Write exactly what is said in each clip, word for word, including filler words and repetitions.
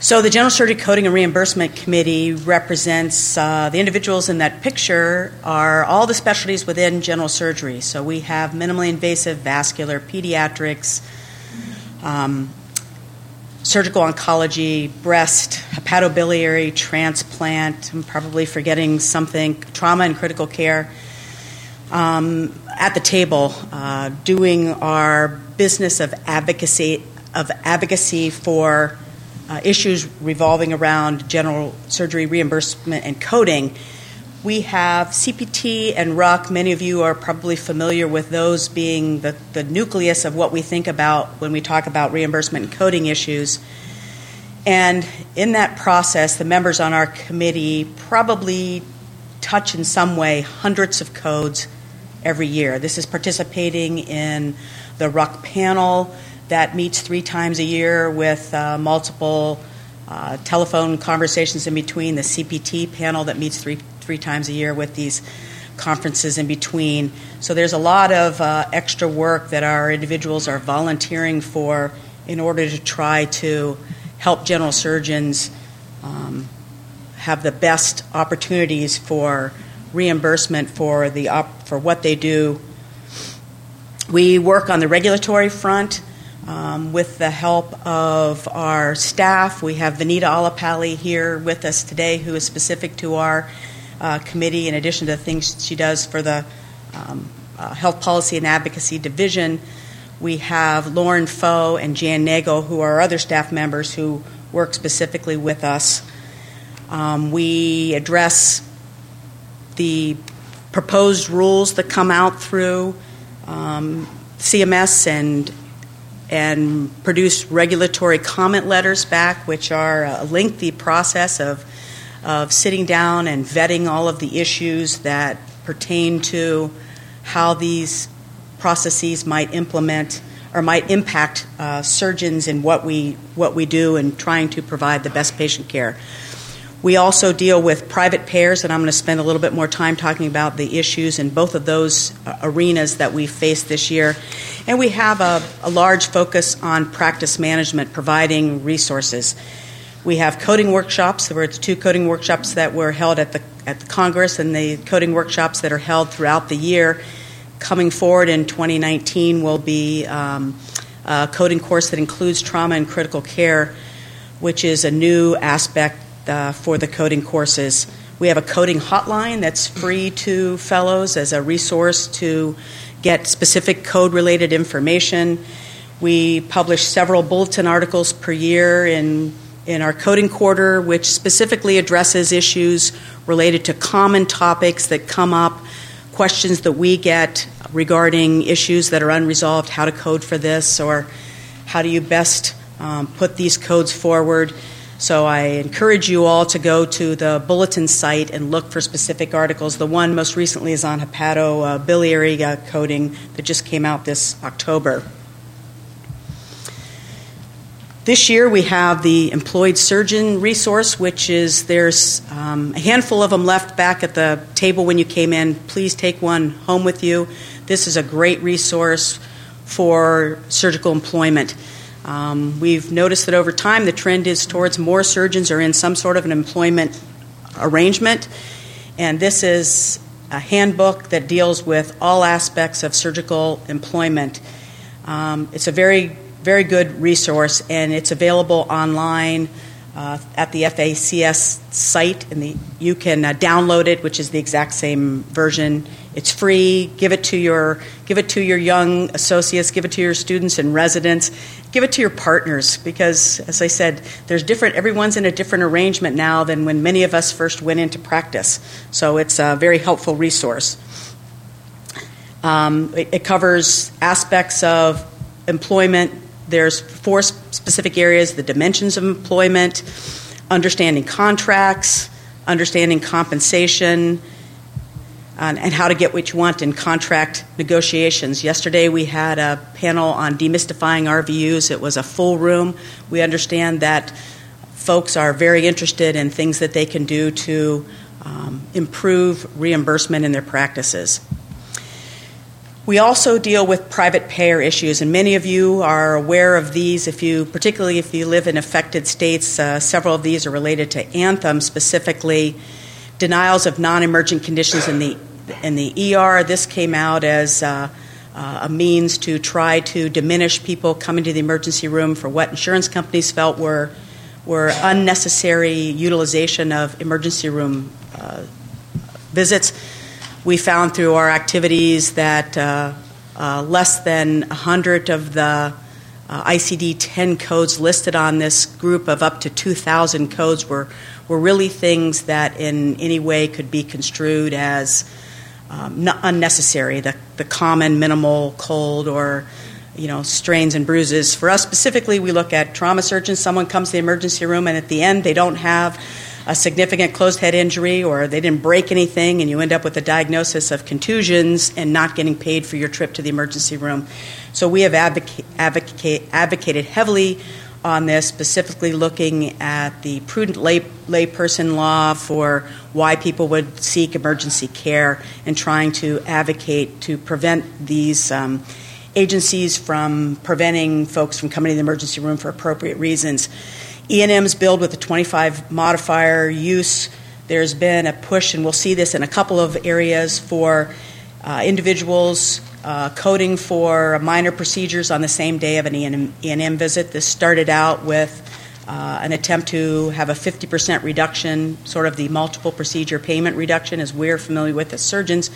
So the General Surgery Coding and Reimbursement Committee represents uh, the individuals in that picture are all the specialties within general surgery. So we have minimally invasive, vascular, pediatrics, um, surgical oncology, breast, hepatobiliary, transplant, I'm probably forgetting something, trauma and critical care, um, at the table uh, doing our business of advocacy, of advocacy for Uh, issues revolving around general surgery reimbursement and coding. We have C P T and R U C. Many of you are probably familiar with those being the, the nucleus of what we think about when we talk about reimbursement and coding issues. And in that process, the members on our committee probably touch in some way hundreds of codes every year. This is participating in the R U C panel that meets three times a year with uh, multiple uh, telephone conversations in between, the C P T panel that meets three three times a year with these conferences in between. So there's a lot of uh, extra work that our individuals are volunteering for in order to try to help general surgeons um, have the best opportunities for reimbursement for the op- for what they do. We work on the regulatory front. Um, with the help of our staff. We have Vanita Alapalli here with us today, who is specific to our uh, committee, in addition to the things she does for the um, uh, Health Policy and Advocacy Division. We have Lauren Foe and Jan Nagel, who are other staff members who work specifically with us. Um, we address the proposed rules that come out through um, C M S and and produce regulatory comment letters back, which are a lengthy process of of sitting down and vetting all of the issues that pertain to how these processes might implement or might impact uh, surgeons in what we what we do and trying to provide the best patient care. We also deal with private payers, and I'm going to spend a little bit more time talking about the issues in both of those uh, arenas that we faced this year. And we have a, a large focus on practice management, providing resources. We have coding workshops. There were two coding workshops that were held at the at the Congress, and the coding workshops that are held throughout the year. Coming forward in twenty nineteen will be um, a coding course that includes trauma and critical care, which is a new aspect Uh, for the coding courses. We have a coding hotline that's free to fellows as a resource to get specific code-related information. We publish several bulletin articles per year in, in our coding quarter, which specifically addresses issues related to common topics that come up, questions that we get regarding issues that are unresolved, how to code for this, or how do you best um, put these codes forward. So I encourage you all to go to the bulletin site and look for specific articles. The one most recently is on hepatobiliary uh, coding that just came out this October. This year we have the employed surgeon resource, which is there's um, a handful of them left back at the table when you came in. Please take one home with you. This is a great resource for surgical employment. Um, we've noticed that over time the trend is towards more surgeons are in some sort of an employment arrangement, and this is a handbook that deals with all aspects of surgical employment. Um, it's a very, very good resource, and it's available online uh, at the F A C S site, and the, you can uh, download it, which is the exact same version. It's free. Give it to your give it to your young associates. Give it to your students and residents. Give it to your partners, because, as I said, there's different. Everyone's in a different arrangement now than when many of us first went into practice. So it's a very helpful resourse. Um, it, it covers aspects of employment. There's four specific areas: the dimensions of employment, understanding contracts, understanding compensation, and, and how to get what you want in contract negotiations. Yesterday we had a panel on demystifying R V Us. It was a full room. We understand that folks are very interested in things that they can do to um, improve reimbursement in their practices. We also deal with private payer issues, and many of you are aware of these. If you, particularly if you live in affected states, uh, several of these are related to Anthem, specifically denials of non-emergent conditions in the in the E R. This came out as uh, uh, a means to try to diminish people coming to the emergency room for what insurance companies felt were were unnecessary utilization of emergency room uh, visits. We found through our activities that uh, uh, less than one hundred of the uh, I C D ten codes listed on this group of up to two thousand codes were, were really things that in any way could be construed as um, not unnecessary, the, the common minimal cold or you know, strains and bruises. For us specifically, we look at trauma surgeons. Someone comes to the emergency room and at the end they don't have a significant closed head injury or they didn't break anything, and you end up with a diagnosis of contusions and not getting paid for your trip to the emergency room. So we have advocate, advocate, advocated heavily on this, specifically looking at the prudent lay, layperson law for why people would seek emergency care and trying to advocate to prevent these um, agencies from preventing folks from coming to the emergency room for appropriate reasons. E and M's billed with a twenty-five modifier use. There's been a push, and we'll see this in a couple of areas, for uh, individuals uh, coding for minor procedures on the same day of an E and M visit. This started out with uh, an attempt to have a fifty percent reduction, sort of the multiple procedure payment reduction, as we're familiar with as surgeons.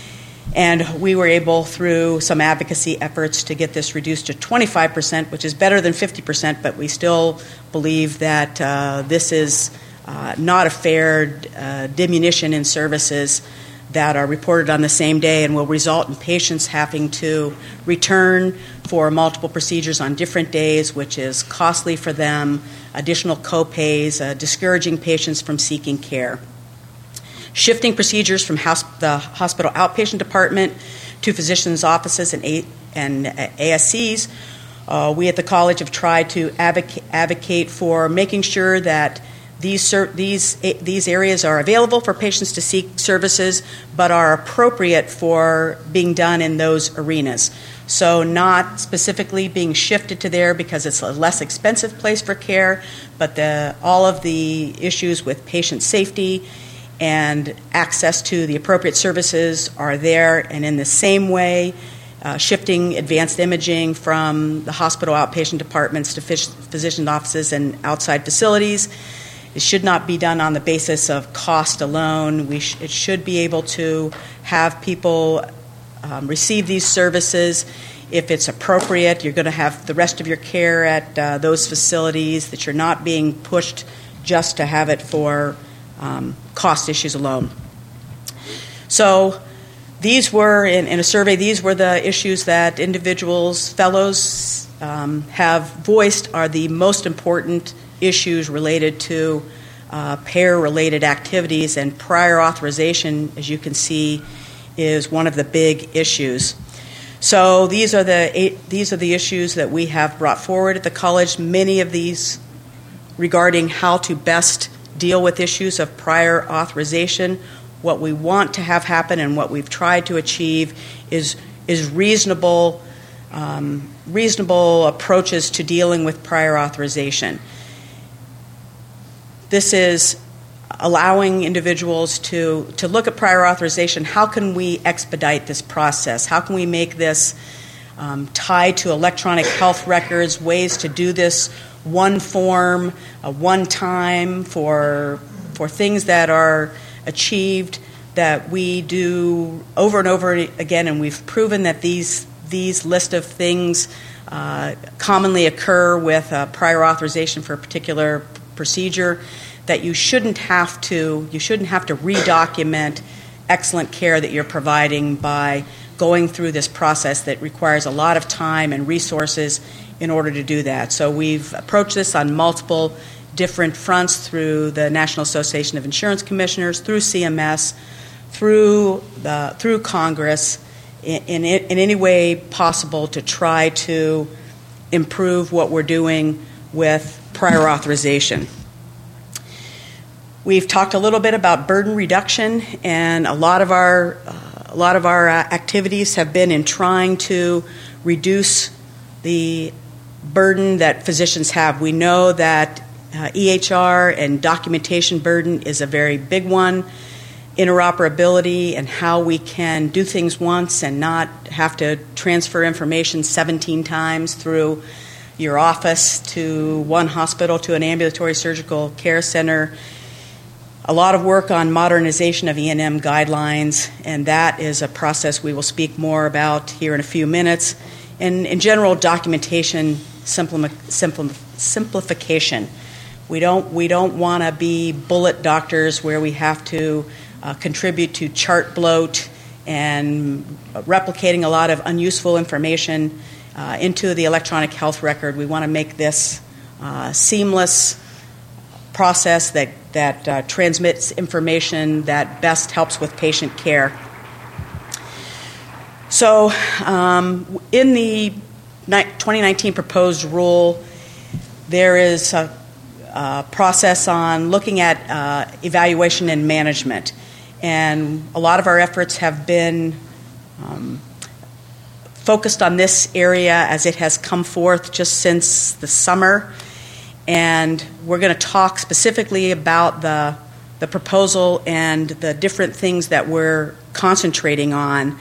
And we were able, through some advocacy efforts, to get this reduced to twenty-five percent, which is better than fifty percent, but we still believe that uh, this is uh, not a fair uh, diminution in services that are reported on the same day and will result in patients having to return for multiple procedures on different days, which is costly for them, additional co-pays, uh, discouraging patients from seeking care. Shifting procedures from house, the hospital outpatient department to physicians' offices and, A, and A S Cs. Uh, we at the college have tried to advocate, advocate for making sure that these, these, these areas are available for patients to seek services, but are appropriate for being done in those arenas. So not specifically being shifted to there because it's a less expensive place for care, but the, all of the issues with patient safety and access to the appropriate services are there, and in the same way, uh, shifting advanced imaging from the hospital outpatient departments to physician offices and outside facilities. It should not be done on the basis of cost alone. We sh- it should be able to have people um, receive these services. If it's appropriate, you're going to have the rest of your care at uh, those facilities, that you're not being pushed just to have it for Um, cost issues alone. So these were, in, in a survey, these were the issues that individuals, fellows um, have voiced are the most important issues related to uh, payer-related activities, and prior authorization, as you can see, is one of the big issues. So these are the eight, these are the issues that we have brought forward at the college. Many of these regarding how to best deal with issues of prior authorization. What we want to have happen and what we've tried to achieve is is reasonable um, reasonable approaches to dealing with prior authorization. This is allowing individuals to, to look at prior authorization. How can we expedite this process? How can we make this um, tied to electronic health records, ways to do this one form, uh, one time for for things that are achieved that we do over and over again, and we've proven that these these list of things uh, commonly occur with uh, prior authorization for a particular p- procedure. That you shouldn't have to you shouldn't have to redocument excellent care that you're providing by going through this process that requires a lot of time and resources in order to do that. So we've approached this on multiple different fronts, through the National Association of Insurance Commissioners, through C M S, through the through Congress, in, in, in any way possible to try to improve what we're doing with prior authorization. We've talked a little bit about burden reduction, and a lot of our uh, a lot of our uh, activities have been in trying to reduce the burden that physicians have. We know that uh, E H R and documentation burden is a very big one. Interoperability and how we can do things once and not have to transfer information seventeen times through your office to one hospital to an ambulatory surgical care center. A lot of work on modernization of E and M guidelines, and that is a process we will speak more about here in a few minutes. And in general, documentation simpli- simpli- simplification. We don't we don't want to be bullet doctors where we have to uh, contribute to chart bloat and replicating a lot of unuseful information uh, into the electronic health record. We want to make this uh, seamless process that that uh, transmits information that best helps with patient care. So, um, in the twenty nineteen proposed rule, there is a, a process on looking at uh, evaluation and management, and a lot of our efforts have been um, focused on this area as it has come forth just since the summer. And we're going to talk specifically about the the proposal and the different things that we're concentrating on.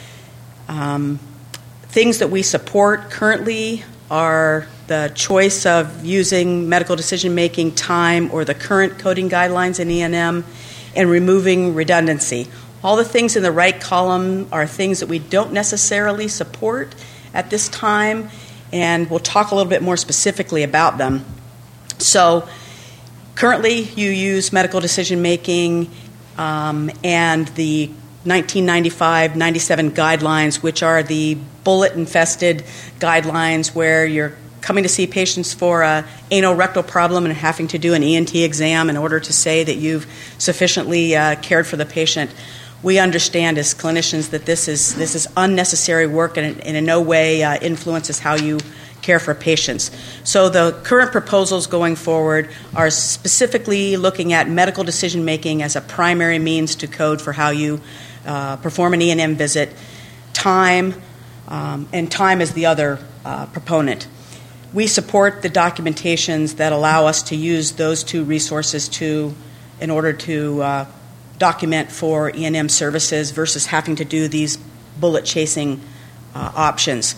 Um, things that we support currently are the choice of using medical decision-making time or the current coding guidelines in E and M and removing redundancy. All the things in the right column are things that we don't necessarily support at this time, and we'll talk a little bit more specifically about them. So currently you use medical decision-making um, and the nineteen ninety-five ninety-seven guidelines, which are the bullet-infested guidelines where you're coming to see patients for a anal rectal problem and having to do an E N T exam in order to say that you've sufficiently uh, cared for the patient. We understand as clinicians that this is this is unnecessary work and, and in no way uh, influences how you care for patients. So the current proposals going forward are specifically looking at medical decision-making as a primary means to code for how you uh, perform an E and M visit, time, um, and time is the other uh, proponent. We support the documentations that allow us to use those two resources to, in order to uh, document for E and M services versus having to do these bullet-chasing uh, options.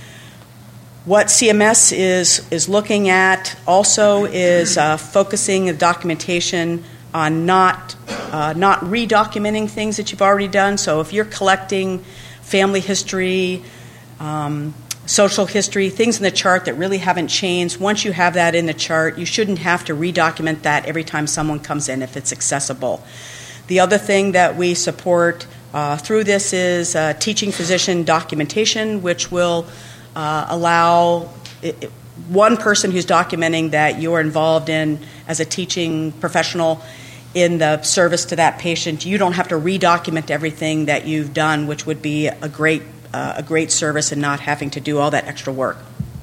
What C M S is, is looking at also is uh, focusing the documentation on not, uh, not redocumenting things that you've already done. So if you're collecting family history, um, social history, things in the chart that really haven't changed, once you have that in the chart, you shouldn't have to redocument that every time someone comes in if it's accessible. The other thing that we support uh, through this is uh, teaching physician documentation, which will Uh, allow it, it, one person who's documenting that you're involved in as a teaching professional in the service to that patient. You don't have to redocument everything that you've done, which would be a great uh, a great service and not having to do all that extra work.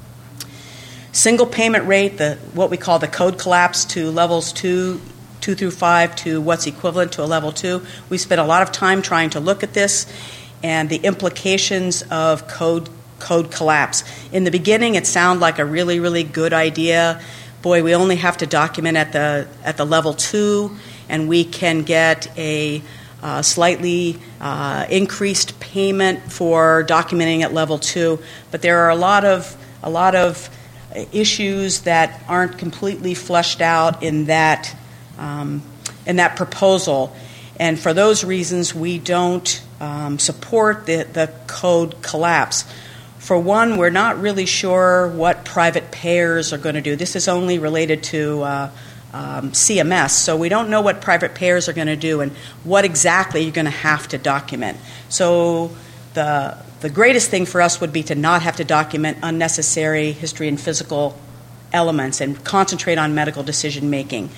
Single payment rate, the what we call the code collapse to levels two, two through five to what's equivalent to a level two. We spent a lot of time trying to look at this and the implications of code code collapse. In the beginning, it sounded like a really, really good idea. Boy, we only have to document at the at the level two, and we can get a uh, slightly uh, increased payment for documenting at level two. But there are a lot of a lot of issues that aren't completely fleshed out in that um, in that proposal, and for those reasons, we don't um, support the the code collapse. For one, we're not really sure what private payers are going to do. This is only related to uh, um, C M S, so we don't know what private payers are going to do and what exactly you're going to have to document. So the the greatest thing for us would be to not have to document unnecessary history and physical elements and concentrate on medical decision making.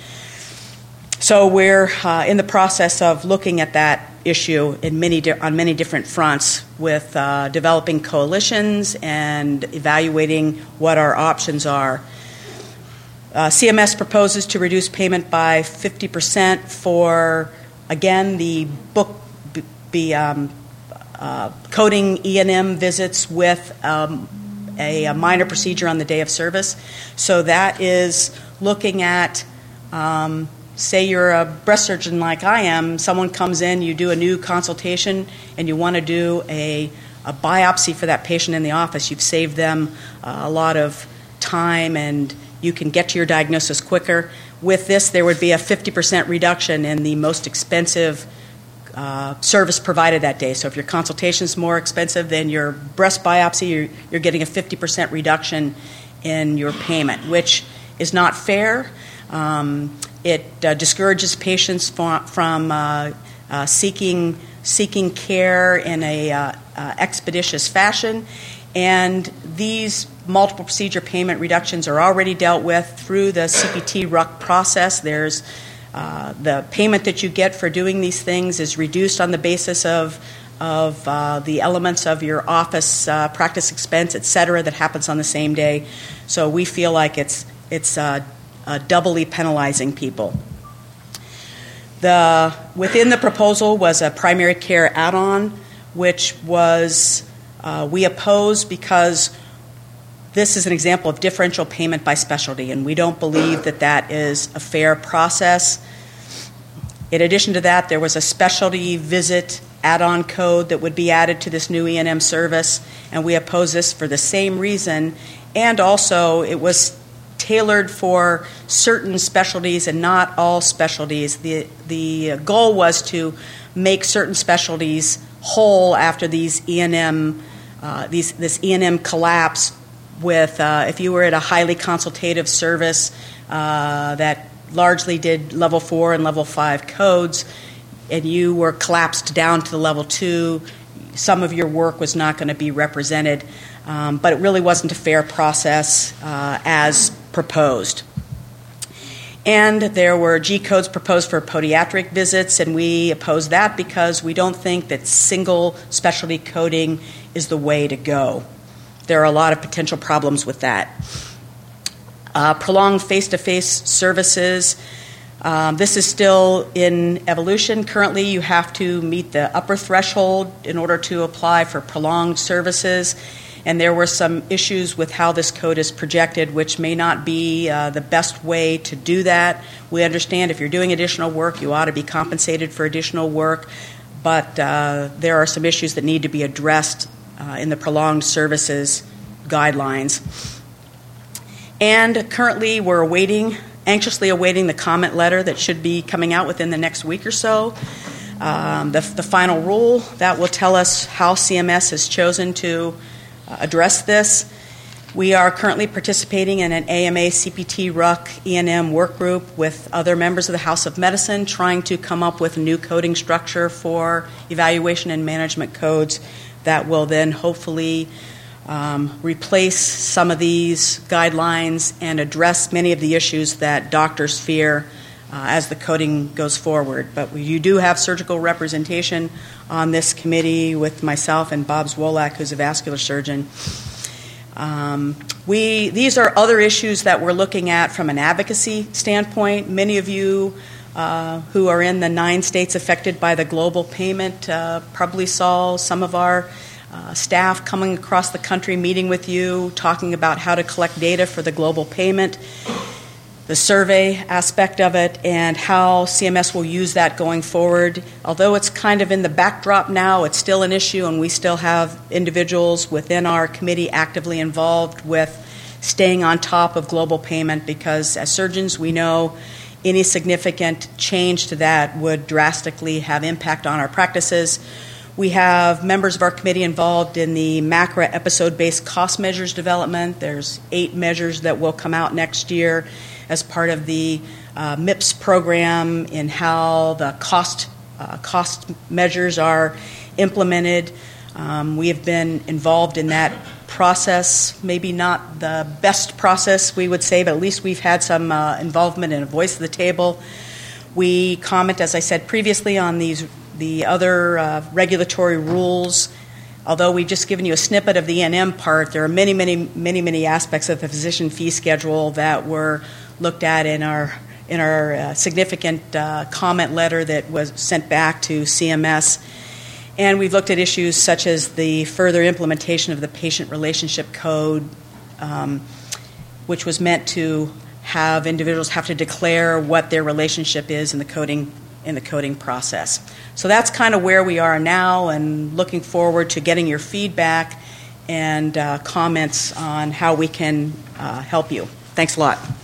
So we're uh, in the process of looking at that issue in many di- on many different fronts with uh, developing coalitions and evaluating what our options are. Uh, C M S proposes to reduce payment by fifty percent for, again, the book, be, um, uh, coding E and M visits with um, a, a minor procedure on the day of service. So that is looking at, um, say you're a breast surgeon like I am, someone comes in, you do a new consultation, and you want to do a, a biopsy for that patient in the office. You've saved them uh, a lot of time, and you can get to your diagnosis quicker. With this, there would be a fifty percent reduction in the most expensive uh, service provided that day. So if your consultation is more expensive than your breast biopsy, you're, you're getting a fifty percent reduction in your payment, which is not fair. Um, it uh, discourages patients from, from uh, uh, seeking seeking care in a uh, uh, expeditious fashion. And these multiple procedure payment reductions are already dealt with through the C P T R U C process. There's uh, the payment that you get for doing these things is reduced on the basis of of uh, the elements of your office uh, practice expense, et cetera, that happens on the same day. So we feel like it's it's uh, uh, doubly penalizing people. The within the proposal was a primary care add-on, which was uh, we oppose because this is an example of differential payment by specialty, and we don't believe that that is a fair process. In addition to that, there was a specialty visit add-on code that would be added to this new E and M service, and we oppose this for the same reason. And also, it was tailored for certain specialties and not all specialties. The, the goal was to make certain specialties whole after these E and M, uh, these, this E and M collapse with, uh, if you were at a highly consultative service uh, that largely did level four and level five codes, and you were collapsed down to the level two, some of your work was not going to be represented. Um, but it really wasn't a fair process uh, as proposed. And there were G codes proposed for podiatric visits, and we oppose that because we don't think that single specialty coding is the way to go. There are a lot of potential problems with that. Uh, prolonged face-to-face services. Um, this is still in evolution. Currently, you have to meet the upper threshold in order to apply for prolonged services. And there were some issues with how this code is projected, which may not be uh, the best way to do that. We understand if you're doing additional work, you ought to be compensated for additional work, but uh, there are some issues that need to be addressed uh, in the prolonged services guidelines. And currently, we're awaiting, anxiously awaiting the comment letter that should be coming out within the next week or so. Um, the, the final rule that will tell us how C M S has chosen to address this. We are currently participating in an A M A C P T R U C E and M work group with other members of the House of Medicine trying to come up with a new coding structure for evaluation and management codes that will then hopefully um, replace some of these guidelines and address many of the issues that doctors fear uh, as the coding goes forward. But you do have surgical representation on this committee with myself and Bob Zwolak, who's a vascular surgeon. Um, we these are other issues that we're looking at from an advocacy standpoint. Many of you uh, who are in the nine states affected by the global payment uh, probably saw some of our uh, staff coming across the country, meeting with you, talking about how to collect data for the global payment, the survey aspect of it, and how C M S will use that going forward. Although it's kind of in the backdrop now, it's still an issue, and we still have individuals within our committee actively involved with staying on top of global payment, because as surgeons we know any significant change to that would drastically have impact on our practices. We have members of our committee involved in the MACRA episode-based cost measures development. There's eight measures that will come out next year as part of the uh, M I P S program in how the cost uh, cost measures are implemented. Um, we have been involved in that process, maybe not the best process we would say, but at least we've had some uh, involvement and a voice at the table. We comment, as I said previously, on these the other uh, regulatory rules. Although we've just given you a snippet of the E and M part, there are many, many, many, many aspects of the physician fee schedule that were looked at in our in our uh, significant uh, comment letter that was sent back to C M S. And we've looked at issues such as the further implementation of the patient relationship code, um, which was meant to have individuals have to declare what their relationship is in the coding in the coding process. So that's kind of where we are now, and looking forward to getting your feedback and uh, comments on how we can uh, help you. Thanks a lot.